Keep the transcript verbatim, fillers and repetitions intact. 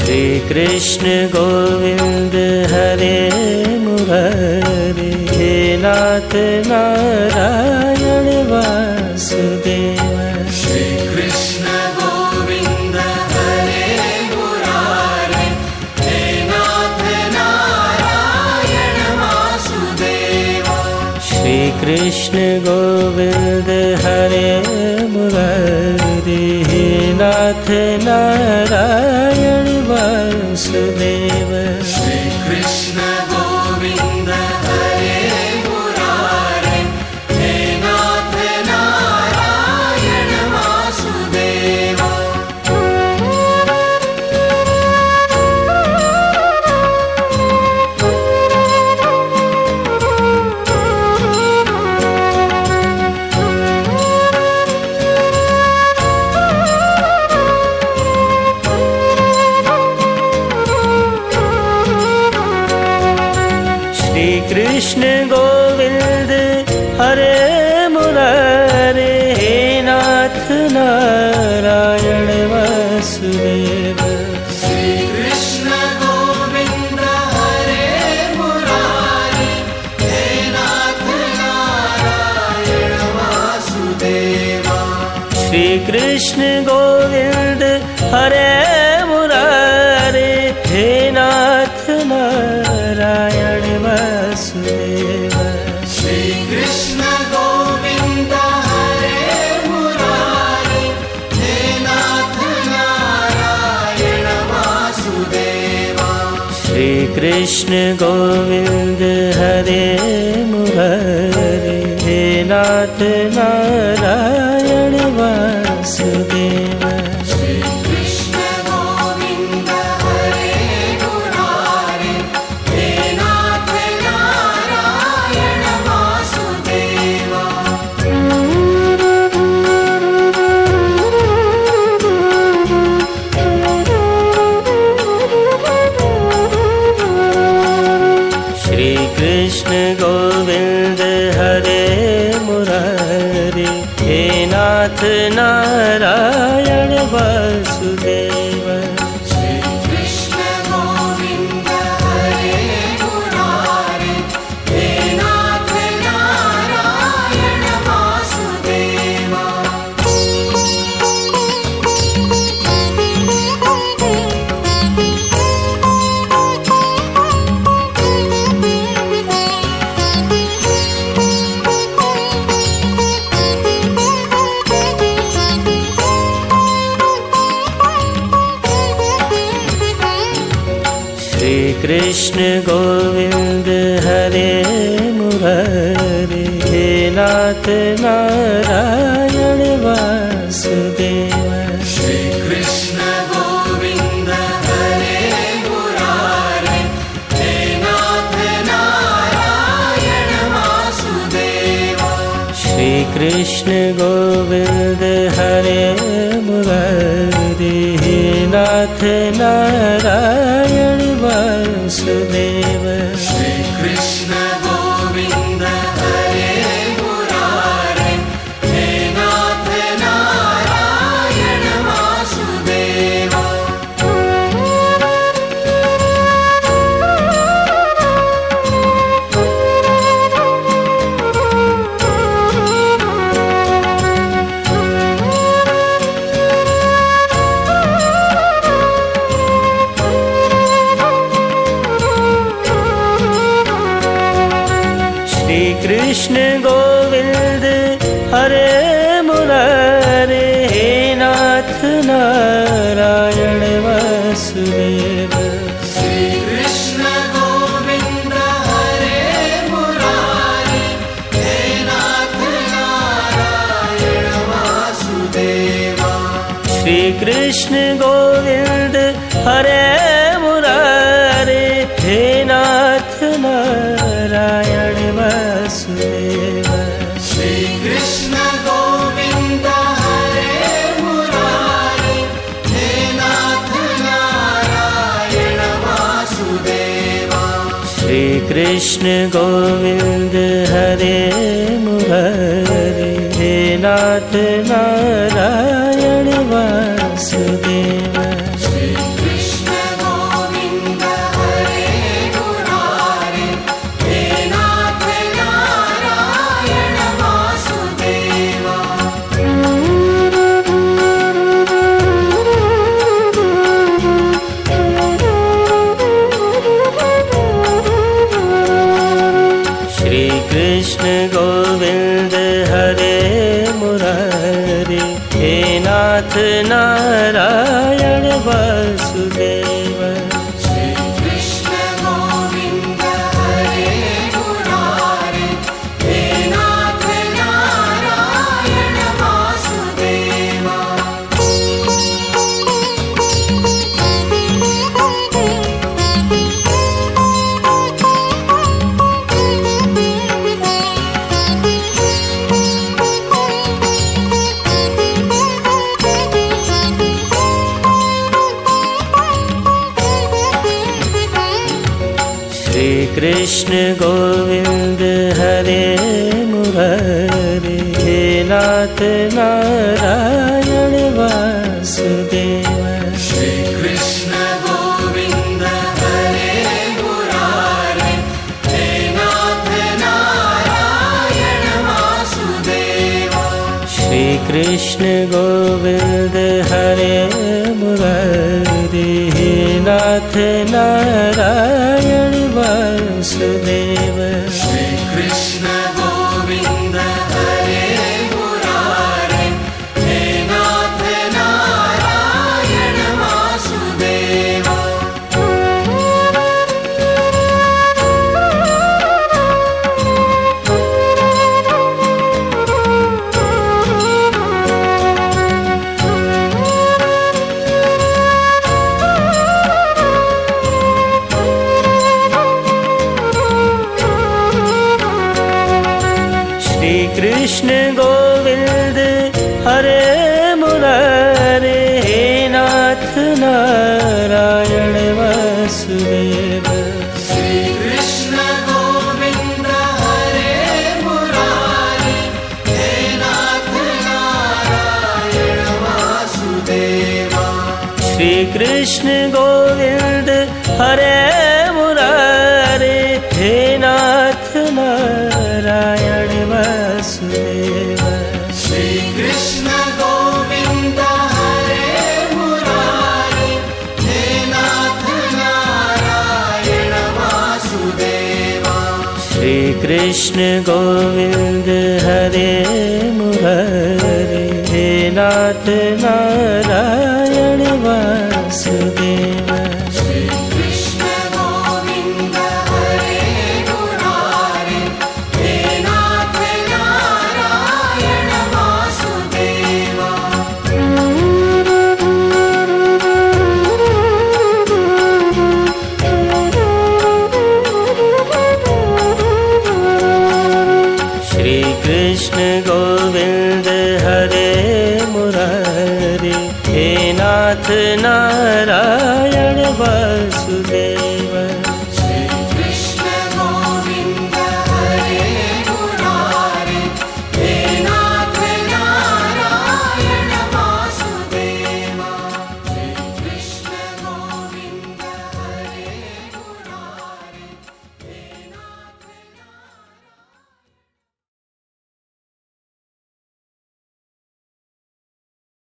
श्री कृष्ण गोविंद हरे मुरारे, हे नाथ नारायण वासुदेव। श्री कृष्ण गोविंद हरे मुरारे, हे नाथ नारायण वासुदेव। श्री कृष्ण गोविंद हरे मुरारे, हे नाथ नारायण वासुदेव। श्री कृष्ण गोविंद हरे मुरारे, हे नाथ नारायण वासुदेव। श्री कृष्ण गोविंद हरे मुरारे, हे नाथ नारायण वासुदेव। श्री कृष्ण गोविंद हरे मुरारे, हे नाथ नारायण वासुदेव। श्री कृष्ण गोविंद हरे मुरारे, हे नाथ नारायण वासुदेव। श्री कृष्ण गोविंद हरे मुरारे, हे नाथ नारायण वासुदेव। श्री कृष्ण गोविंद हरे मुरारे, हे नाथ नारायण वासुदेव। श्री कृष्ण गोविंद हरे मुरारे, हे नाथ नारायण वासुदेव। श्री कृष्ण गोविंद हरे मुरारे, हे नाथ नारायण वासुदेव। श्री कृष्ण गोविंद हरे मुरारे, हे नाथ नारायण वासुदेव। श्री कृष्ण गोविंद हरे मुरारे, हे नाथ नारायण वासुदेव। श्री कृष्ण गोविंद हरे मुरारे, हे नाथ नारायण वासुदेव। श्री कृष्ण गोविंद हरे मुरारे, हे नाथ नारायण वासुदेव। श्री कृष्ण गोविंद हरे मुरारे, हे नाथ नारायण वासुदेव। श्री कृष्ण गोविंद हरे मुरारे, हे नाथ नारायण वासुदेव। श्री कृष्ण गोविंद हरे मुरारे, हे नाथ नारायण वासुदेव। श्री कृष्ण गोविंद हरे मुरारे, हे नाथ नारायण वासुदेव। श्री कृष्ण गोविंद हरे मुरारे, हे नाथ नारायण वासुदेव। श्री कृष्ण गोविंद हरे मुरारे, हे नाथ नारायण वासुदेव। श्री कृष्ण कृष्ण गोविंद हरे मुरारी, हे नाथ नारायण वासुदेव। श्री कृष्ण गोविंद हरे मुरारी, हे नाथ नारायण वासुदेव। श्री कृष्ण गोविंद हरे मुरारी, हे नाथ नारायण वासुदेव। श्री कृष्ण गोविंद हरे मुरारी, हे नाथ नारायण वासुदेव। श्री कृष्ण गोविंद हरे मुरारी, हे नाथ नारायण वासुदेव। श्री कृष्ण गोविंद हरे मुरारी, हे नाथ नारायण वासुदेव। श्री कृष्ण गोविंद हरे मुरारे, हे नाथ नारायण वासुदेव। श्री कृष्ण गोविंद हरे मुरारी, हे नाथ नारायण वासुदेव। श्री कृष्ण गोविंद हरे मुरारे, हे नाथ नारायण वासुदेव। श्री कृष्ण गोविंद हरे मुरारी, हे नाथ नारायण वासुदेव। श्री कृष्ण गोविंद हरे मुरारे, हे नाथ नारायण